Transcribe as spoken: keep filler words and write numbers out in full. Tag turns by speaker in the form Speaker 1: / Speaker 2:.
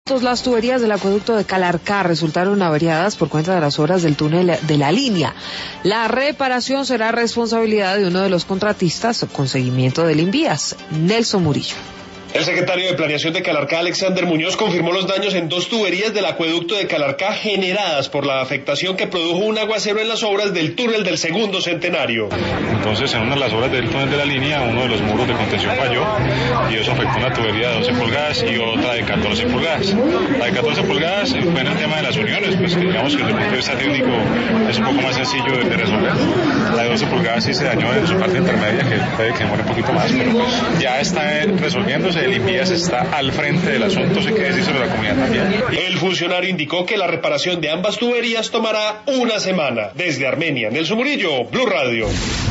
Speaker 1: Las tuberías del acueducto de Calarcá resultaron averiadas por cuenta de las obras del túnel de la línea. La reparación será responsabilidad de uno de los contratistas con seguimiento del Invías, Nelson Murillo.
Speaker 2: El secretario de Planeación de Calarcá, Alexander Muñoz, confirmó los daños en dos tuberías del acueducto de Calarcá generadas por la afectación que produjo un aguacero en las obras del túnel del segundo centenario.
Speaker 3: Entonces, en una de las obras del túnel de la línea, uno de los muros de contención falló y eso afectó una tubería de doce pulgadas y otra de catorce pulgadas. La de catorce pulgadas fue en el tema de las uniones, pues que digamos que desde el punto de vista técnico es un poco más sencillo de, de resolver. La de doce pulgadas sí se dañó en su parte intermedia, que puede que demore un poquito más, pero pues ya está resolviéndose. El Invías está al frente del asunto, se quiere decirse a la comunidad también.
Speaker 2: El funcionario indicó que la reparación de ambas tuberías tomará una semana. Desde Armenia, Nelson Murillo, Blue Radio.